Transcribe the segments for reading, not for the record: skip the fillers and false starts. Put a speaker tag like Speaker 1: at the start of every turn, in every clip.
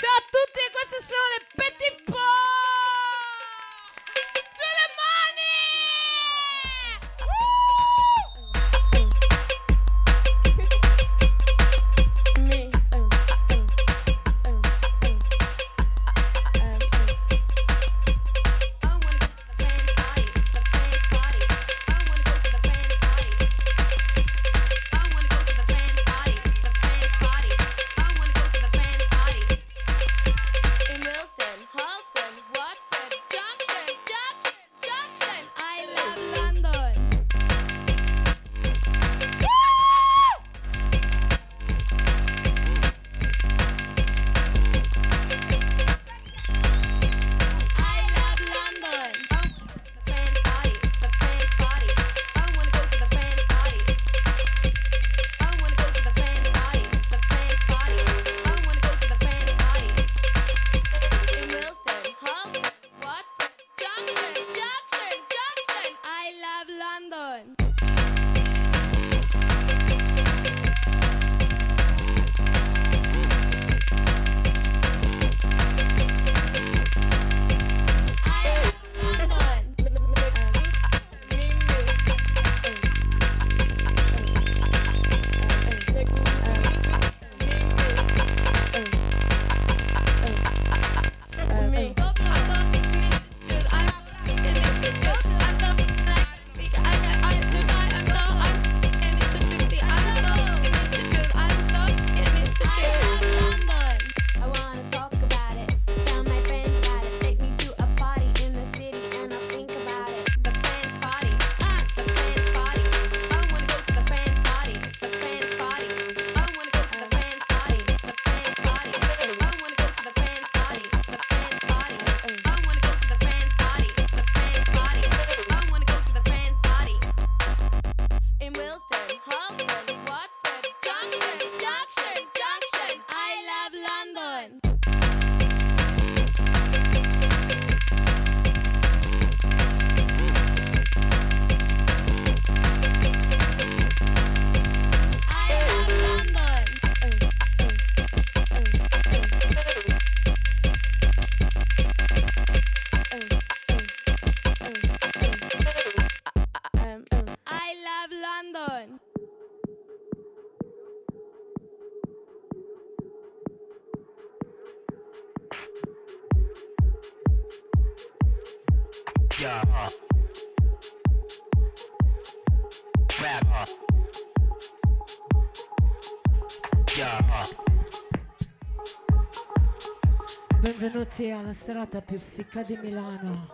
Speaker 1: Ciao a tutti, queste sono le Petit Po! Sulle mani! Benvenuti alla serata più ficca di Milano.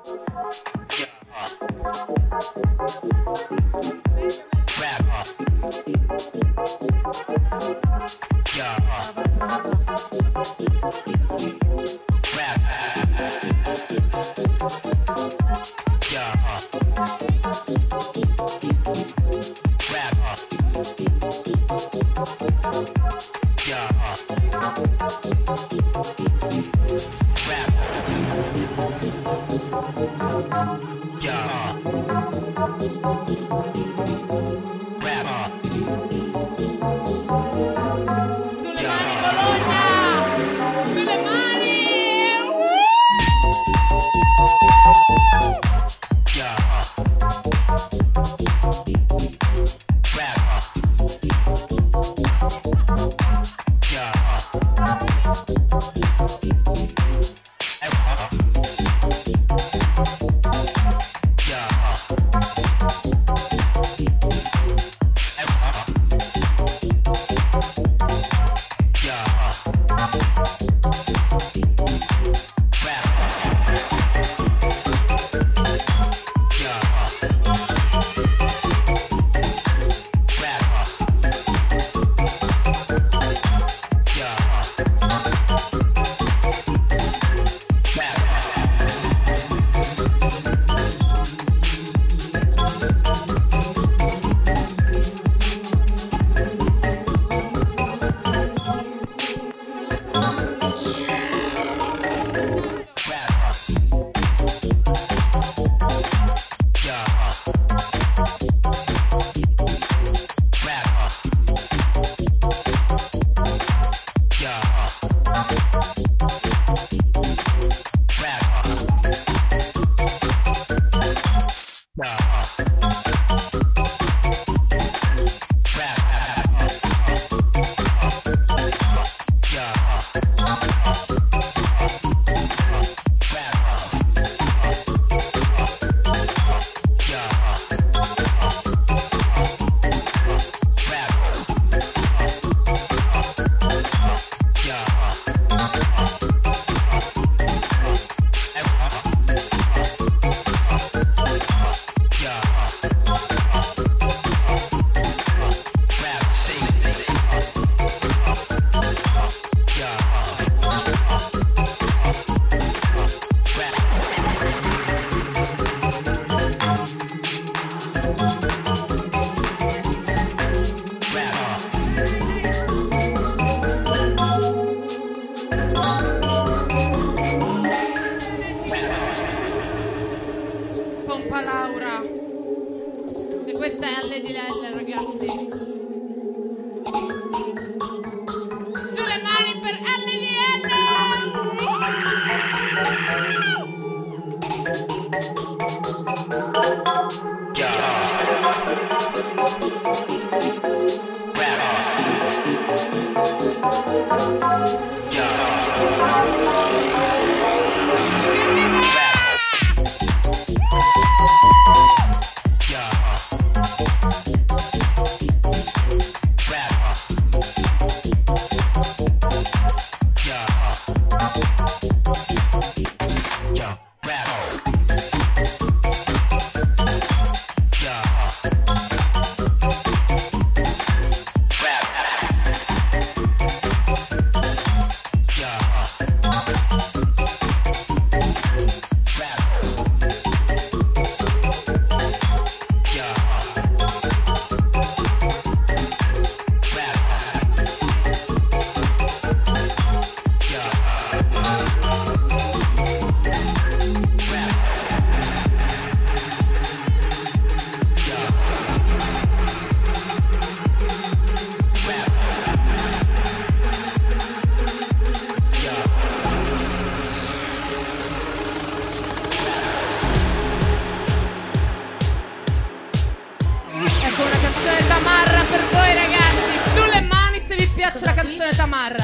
Speaker 1: Marra.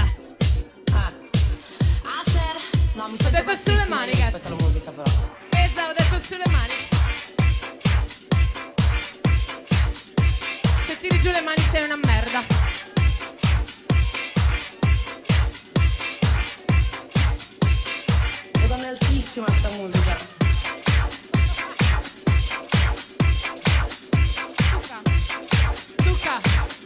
Speaker 2: No, mi
Speaker 1: Ho detto sulle mani, cazzo.
Speaker 2: Aspetta la musica però.
Speaker 1: Esatto, ho detto sulle mani. Se tiri giù le mani sei una merda.
Speaker 2: Madonna, è altissima sta musica.
Speaker 1: Succa.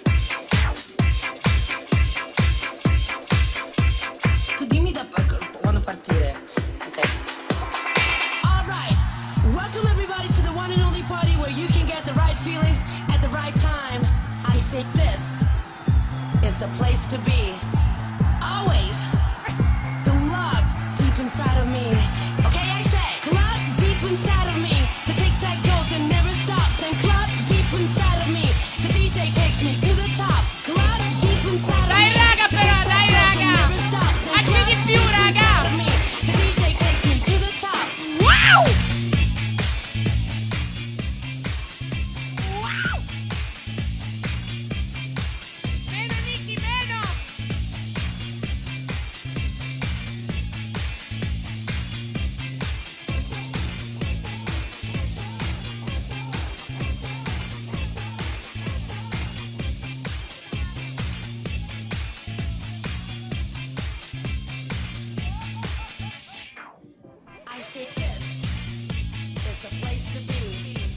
Speaker 2: Tu dimmi da quando partire. Ok. Alright. Welcome everybody to the one and only party where you can get the right feelings at the right time. I say this is the place to be. Always. The love deep inside of me. Okay, I say club deep inside of me. The tic-tac goes and never stops. And club deep inside of me. The DJ takes me to the top. Club deep inside of me.
Speaker 1: Dai raga però, dai raga. Anche di più raga.
Speaker 2: The DJ takes me to the top.
Speaker 1: Wow! Meno Nicky, meno!
Speaker 2: I say this is the place to be.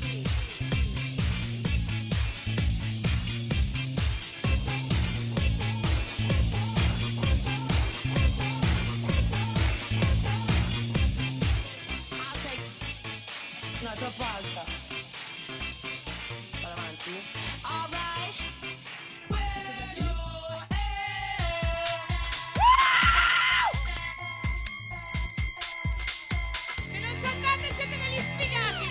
Speaker 2: I'll take... No, è troppo alta. Vado avanti. All right.
Speaker 1: Se non saltate siete degli sfigati!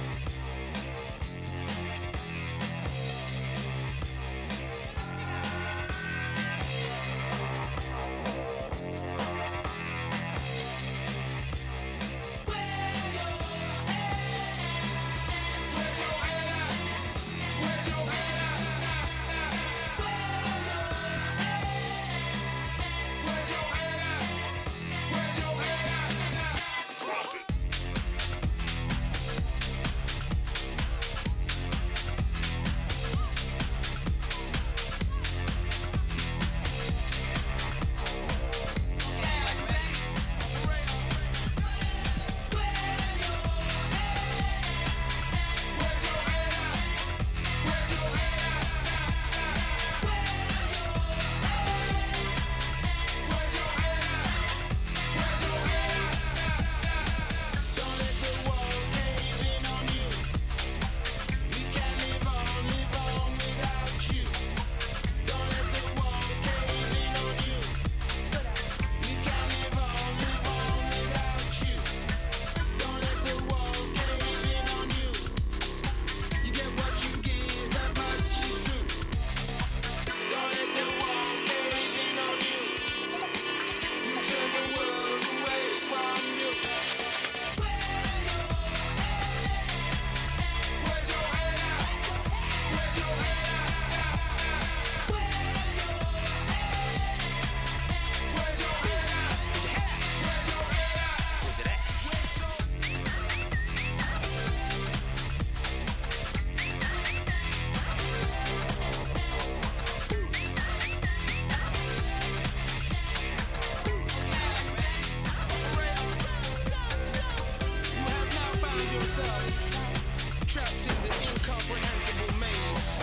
Speaker 3: Trapped in the incomprehensible maze.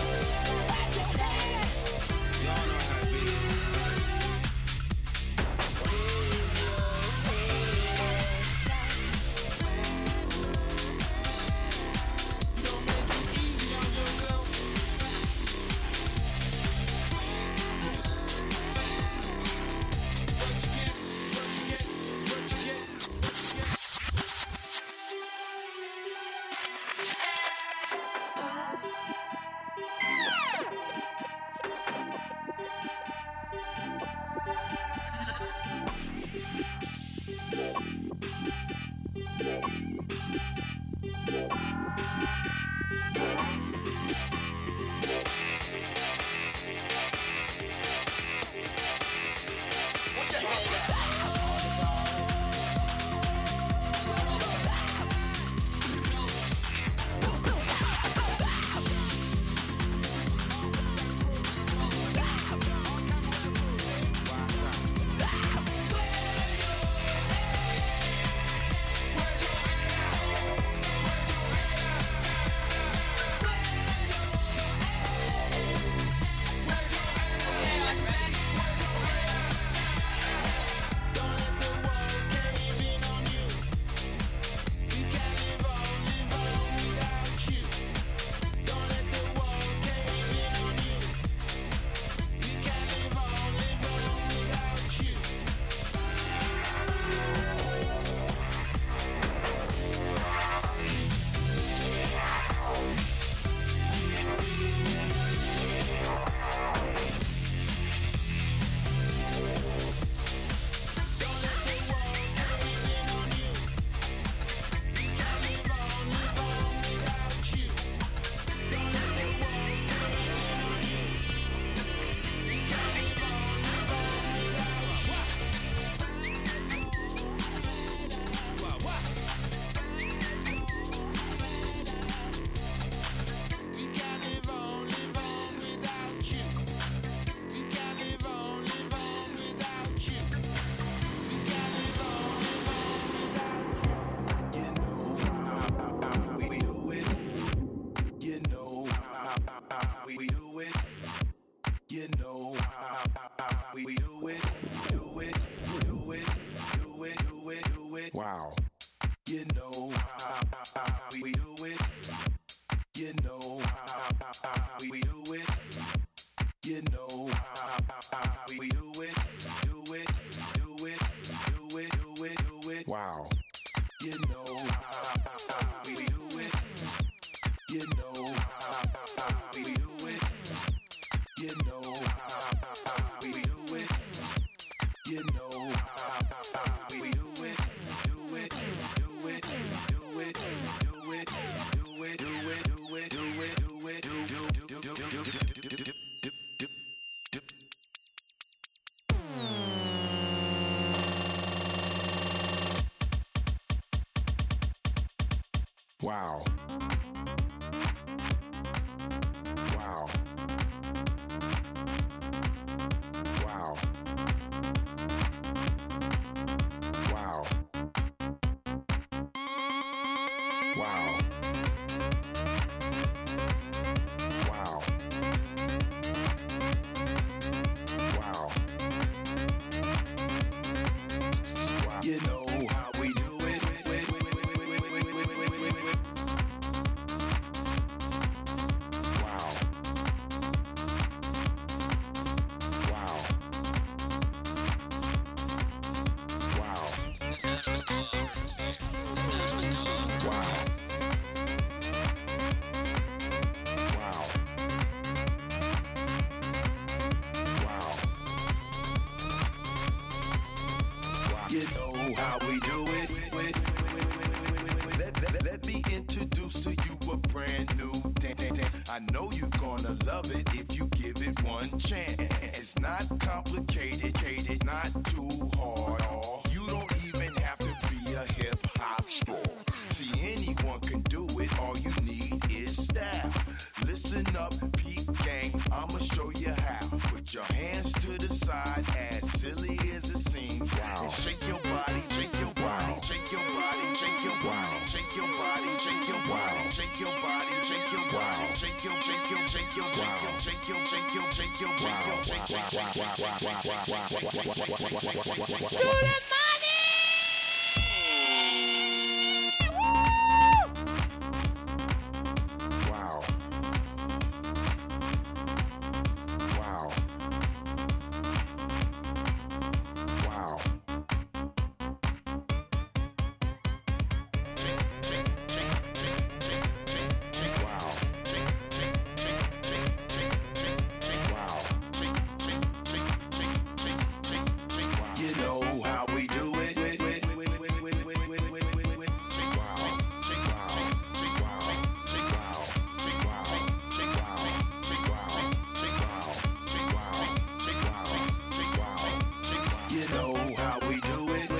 Speaker 3: Y'all know how it be. You don't make it easy on yourself. What you get, what you get, what you get. You know how we do it, do it, do it, do it, do it, do it. Wow. You know how we do it. You know how we do it. You know how we do it. Do it, do it, do it, do it, do it. Wow. You know how we do it. You know how we do it. You know how we do it. You know how we do it. Do it, do it, do it, do it, do it, do it, do it, do it, do it, do it. Wow. Wow. Wow. Wow. Wow. Wow. Wow. Wow. You know how we do it. Wow. Wow. Wow. Wow. Wow. Wow. You know how we do it. Let me introduce to you a brand new dance. I know you're gonna love it if you give it one chance. It's not complicated, not too hard. You don't even have to be a hip hop star. See, anyone can do it. All you need is style. Listen up, peep gang. I'ma show you how. Put your hands to the side, as silly as it seems. Wow. And shake your body, shake your body, shake your body, shake your body, shake your body, shake your body, shake your body, shake your body, shake your, shake your, shake your, shake your, shake your, shake your, shake your, shake your, shake your.
Speaker 1: To the money!
Speaker 3: Wow. Wow. Wow. You know how we do it. You know how we do it.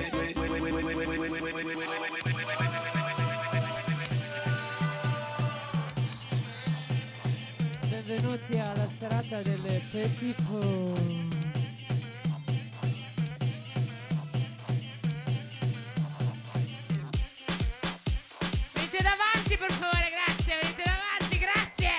Speaker 1: Benvenuti alla serata delle Petit Pau. Venite davanti per favore, grazie, venite davanti, grazie.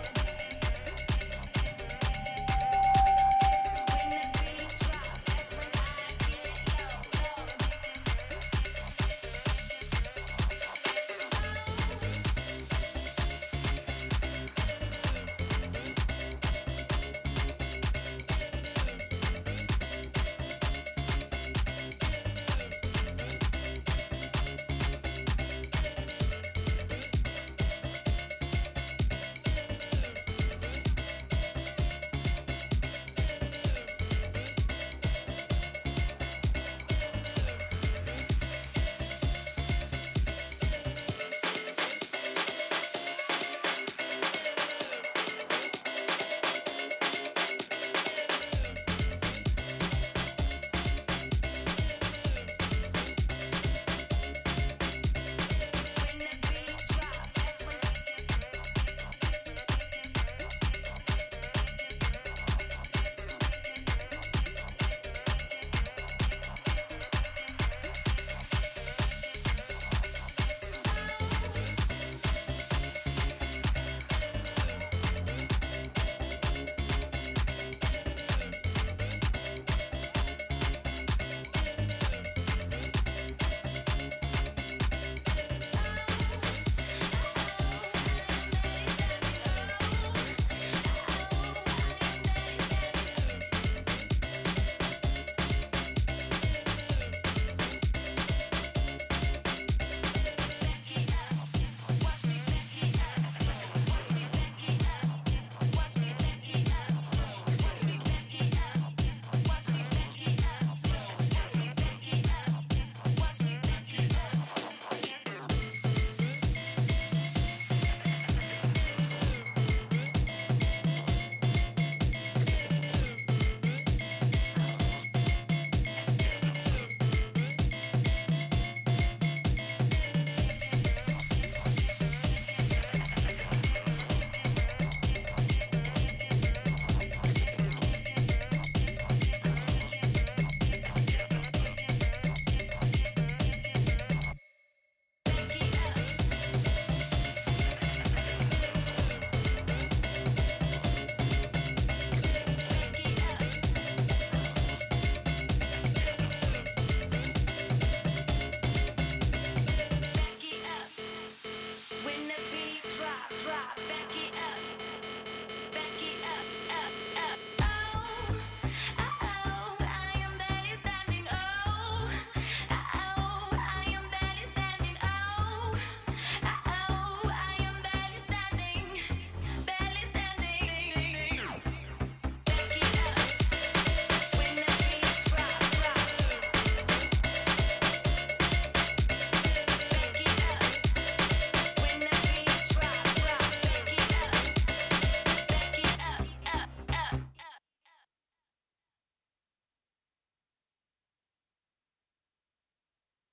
Speaker 2: When the beat drops, that's when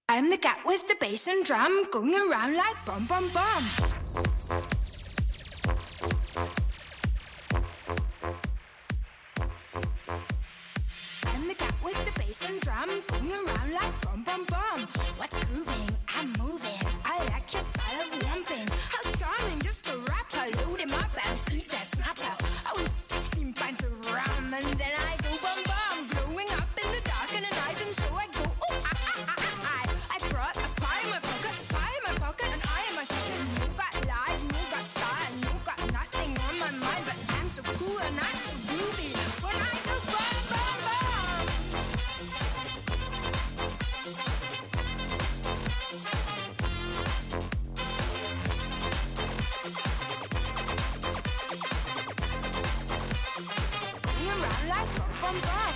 Speaker 4: I'm the cat with the bass and drum, going around like bum bum bum. I'm the cat with the bass and drum, going around like bum bum bum. What's grooving? I'm moving. I like your style of lumping. How charming, just a rapper. Load him up and eat that snapper. I was 16 pints of rum and then I go bum bum. Glowing up in the dark in the night and so I go oh ah ah ah ah. I brought a pie in my pocket, and I am a sucker. No got life, no got style, no got nothing on my mind, but I'm so cool and I'm so groovy when I go bum bum bum. Going around like bum bum bum.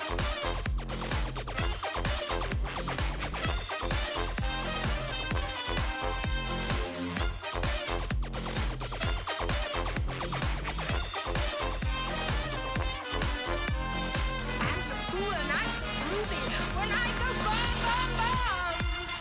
Speaker 4: I'm so cool and I'm so groovy when I go bum bum bum.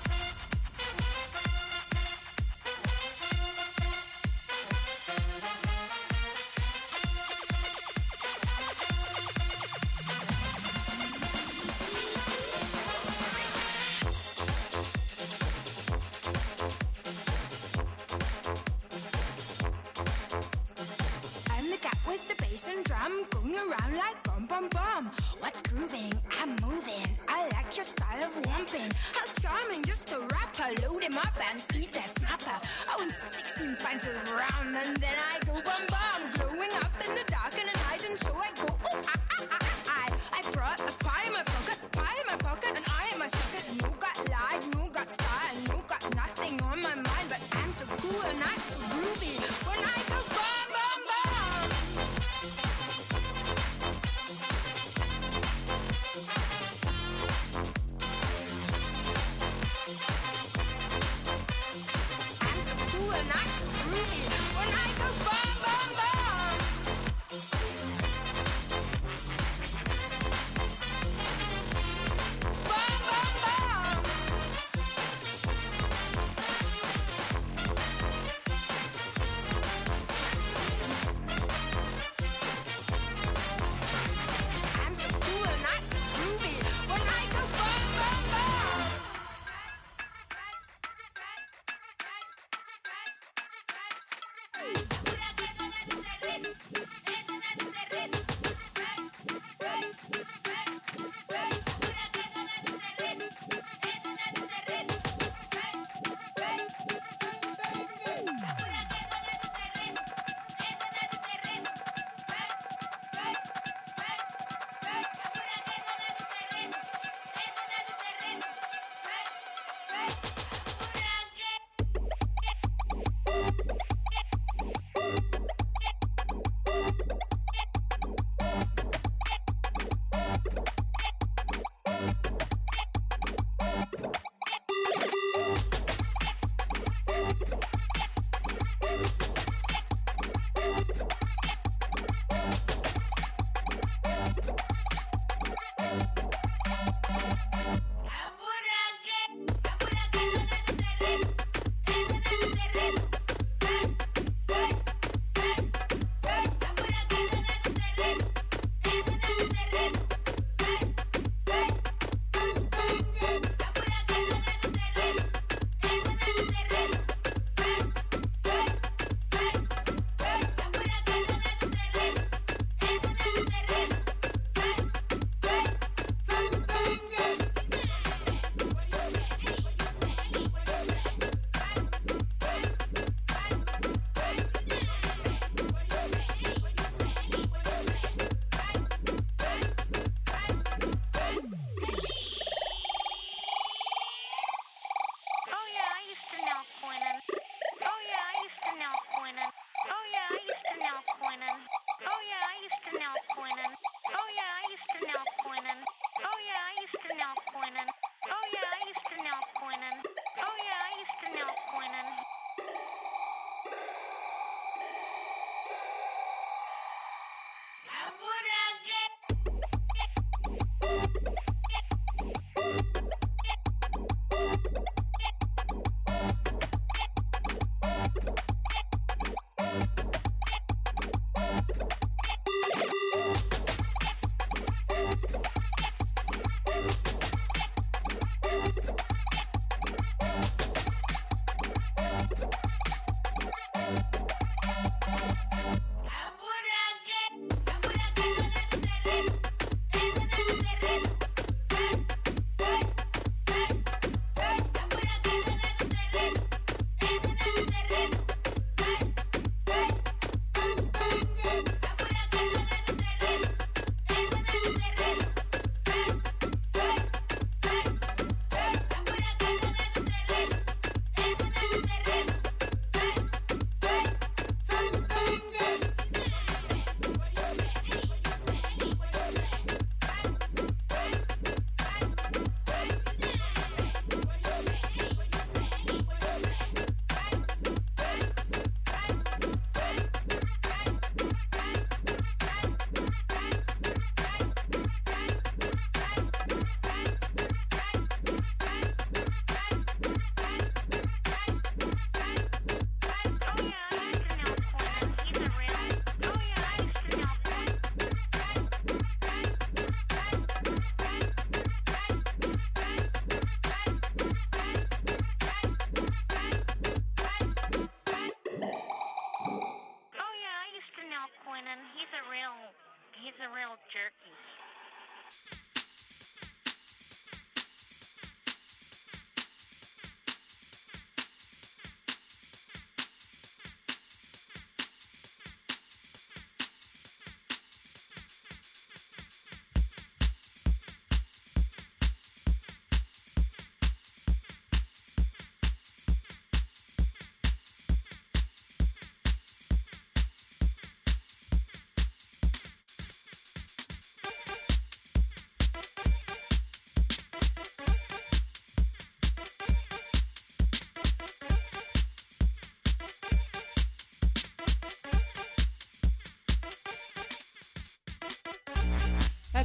Speaker 4: I'm the cat with the bass and drum, going around like bum bum bum. What's grooving? I'm moving. I like your style of lumping. How charming, just a rapper. Load him up and eat that snapper. I was 16 pints of rum and then I go bum bum. Glowing up in the dark in the night and so I go oh ah ah ah ah. I brought a pie in my pocket, and I am a sucker. No got life, no got style, no got nothing on my mind, but I'm so cool and I'm so groovy when I go bum bum bum. I'm so cool and I'm so groovy when I go bum bum bum. Bum bum bum. I'm so cool and I'm so groovy when I go bum bum bum.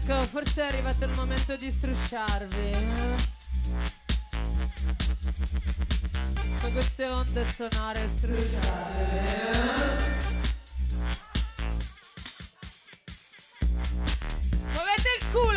Speaker 1: Ecco, forse è arrivato il momento di strusciarvi. Con queste onde sonore e strusciarvi. Muovete il culo,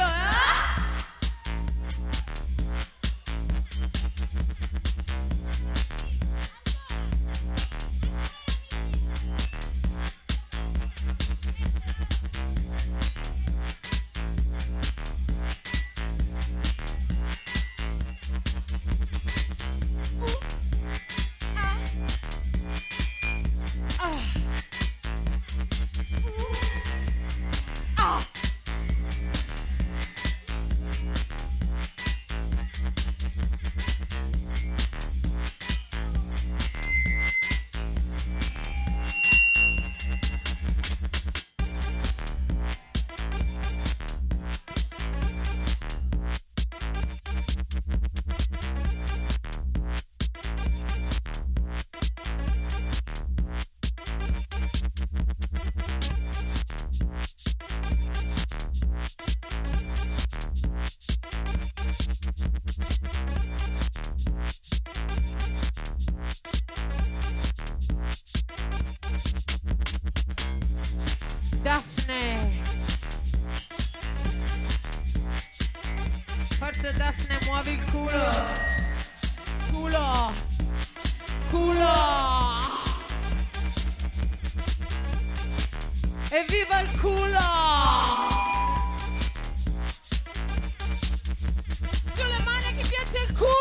Speaker 1: Daphne! Forza Daphne, muovi il culo! Culo! Culo! Evviva il culo! Sulle mani a chi piace il culo!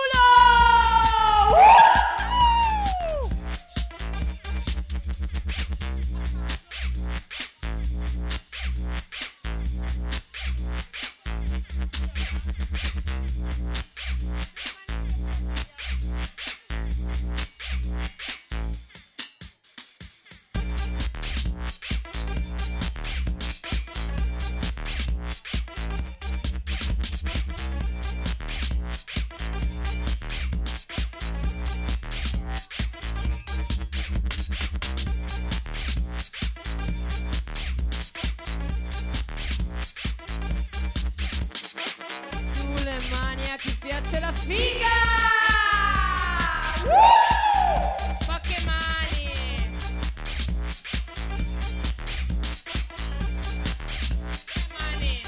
Speaker 1: Piace la figa! Poche mani! Poche mani!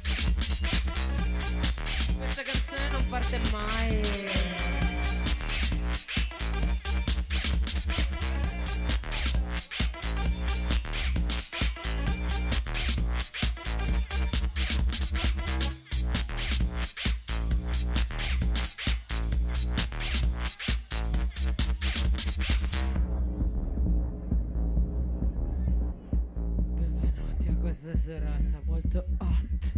Speaker 1: Questa canzone non parte mai! Questa serata molto hot.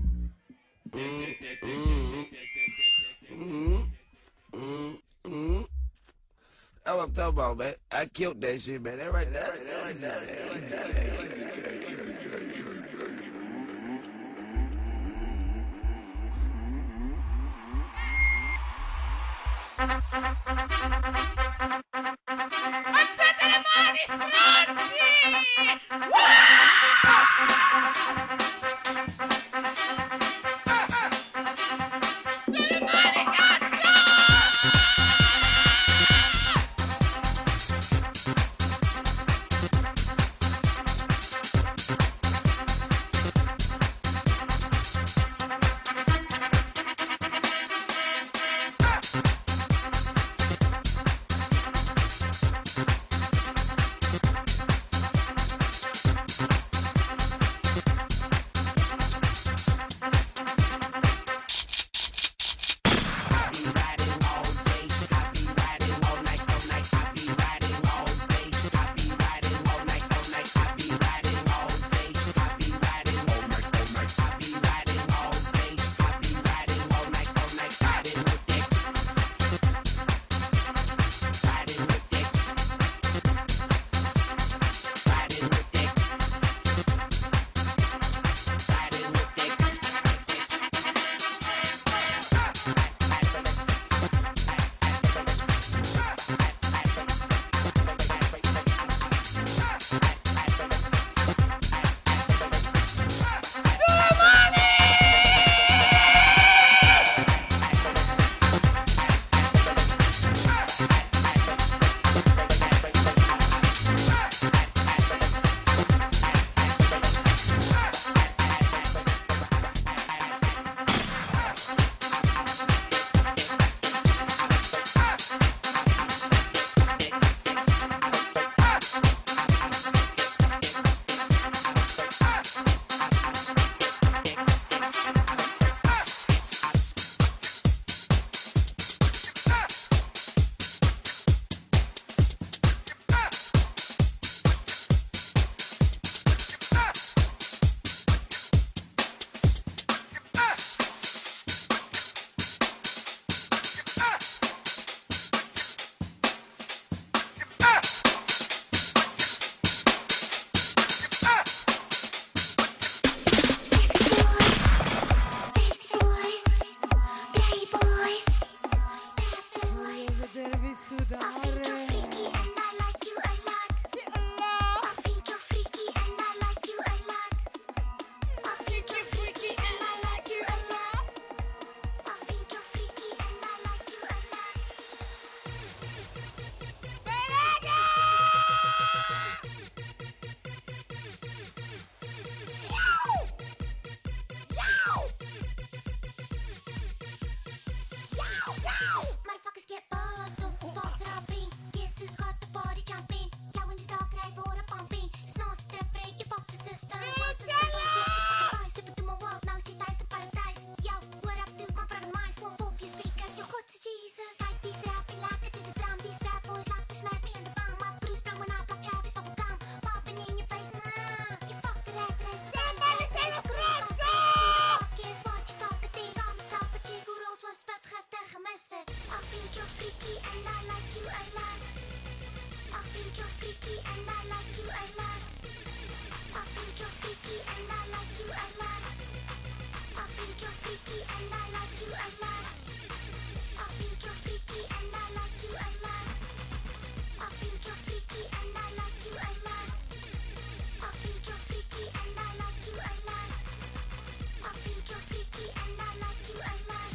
Speaker 5: That's what I'm talking about, man. I killed that shit, man. That right there.
Speaker 1: Alzate le mani, stronzi!
Speaker 4: Motherfuckers get buzzed, don't boss it up, ring. Guess who's got the body jumping? Yeah, when the dog ride, water pumping. Snort the break, you fuck the system. Bosses the bullshit, it's sacrifice. Step into my world, now see dice in paradise. Yo, what up, dude? My brother, my won't pop your speakers. You're good to Jesus. I these rapping like it to the drum. These bad boys like to smack me in the bum. My Bruce Brown when I block jab is bubble gum. Popping in your face, nah. You fuck the rat race. Somebody say the cross. Fuck is what you got the thing on the top. But you who knows what's bad, have tegen misfits. I think you're freaky and I like you a lot. I think you're freaky and I like you a lot. I think you're freaky and I like you a lot. I think you're freaky and I like you a lot. I think you're freaky and I like you a lot. I think you're freaky and I like you a lot. I think you're freaky and I like you a lot. I think you're freaky and I like you a lot.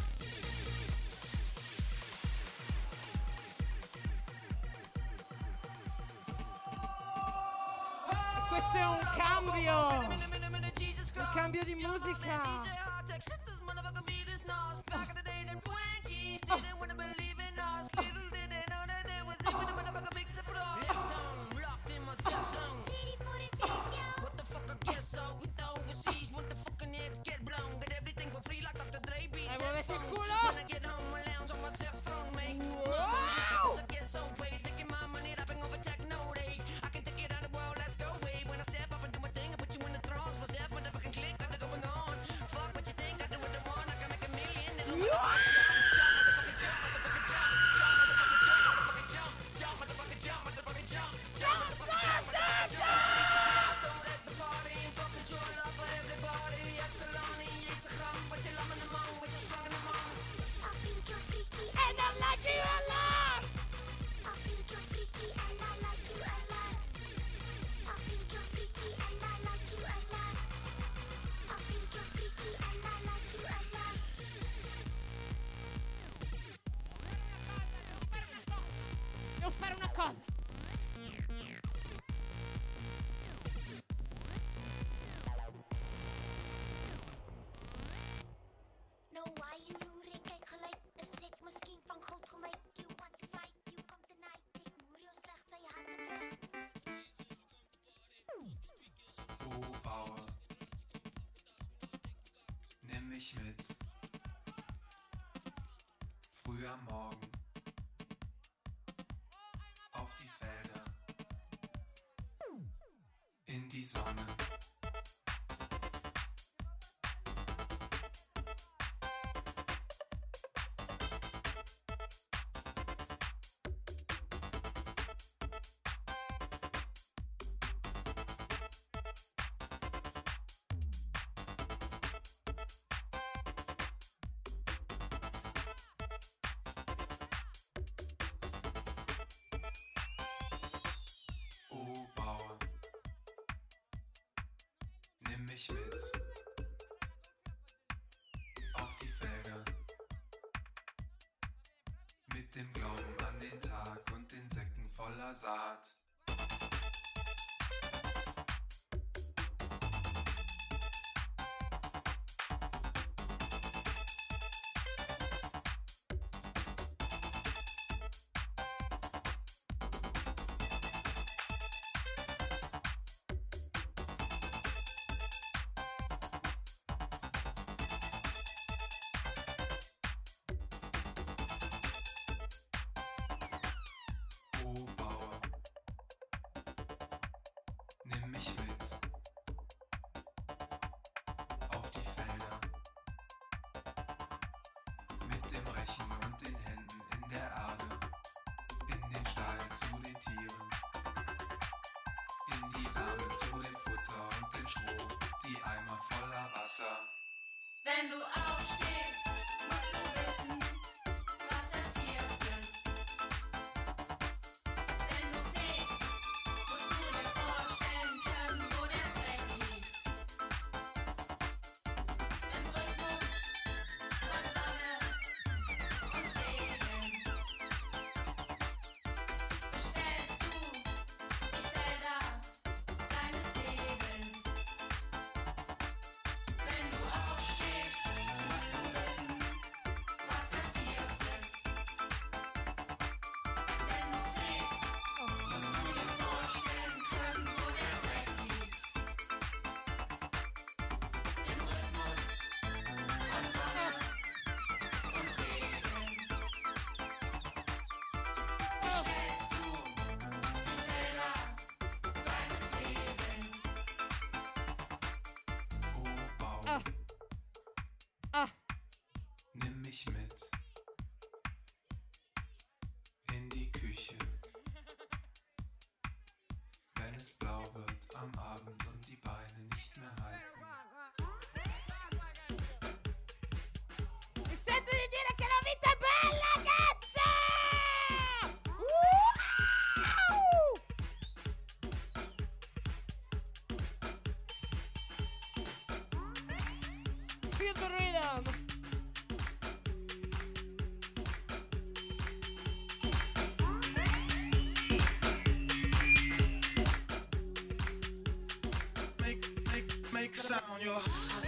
Speaker 1: Questo è un cambio di musica.
Speaker 4: Ready for the test, yo.
Speaker 2: What the fuck, I guess so. With the overseas, want the fucking heads get blown. Get everything for free like Dr. Dre beats.
Speaker 1: Muovete il culo.
Speaker 2: When I get home, I lounge on my cell phone, make wow. I get so paid, making my money, rapping over techno rave. I can take it out of the world, let's go wave. When I step up and do my thing, I put you in the thrones. Myself, motherfucking click, got it going on. Fuck what you think, I do what I want. I can make a million. And I'm
Speaker 4: I think you're freaky
Speaker 1: And I like you a lot.
Speaker 4: I think you're freaky and I like you a lot. I think you're freaky and I like you a lot. I think you're freaky and I like you a lot.
Speaker 1: Devo fare una cosa.
Speaker 4: No, why you loering? Kijk gelijk, een sick misschien van goed gemeen. You want to fight, you come tonight. Ik moer jou slecht, zei je hart en weg.
Speaker 6: Oh Bauer, nimm mich mit. Früh am Morgen auf die Felder, in die Sonne. Oh Bauer, nimm mich mit auf die Felder, mit dem Glauben an den Tag und den Säcken voller Saat. Oh Bauer, nimm mich mit auf die Felder, mit dem Rechen und den Händen in der Erde, in den Stall zu den Tieren, in die Wärme zu dem Futter und dem Stroh, die Eimer voller Wasser.
Speaker 7: Wenn du aufstehst, musst du wissen, was das Tier frisst. Wenn du fegst, musst du dir vorstellen können, wo der Dreck liegt. Im Rhythmus von Sonne und Regen bestellst du die Felder deines Lebens. Wenn du aufstehst, musst du
Speaker 6: Nimm mich mit in die Küche, wenn es blau wird am Abend und die Beine nicht mehr halten.
Speaker 1: Mi sento di dire che la vita è bella, cazzo! Feel the rhythm!
Speaker 6: Make sound, your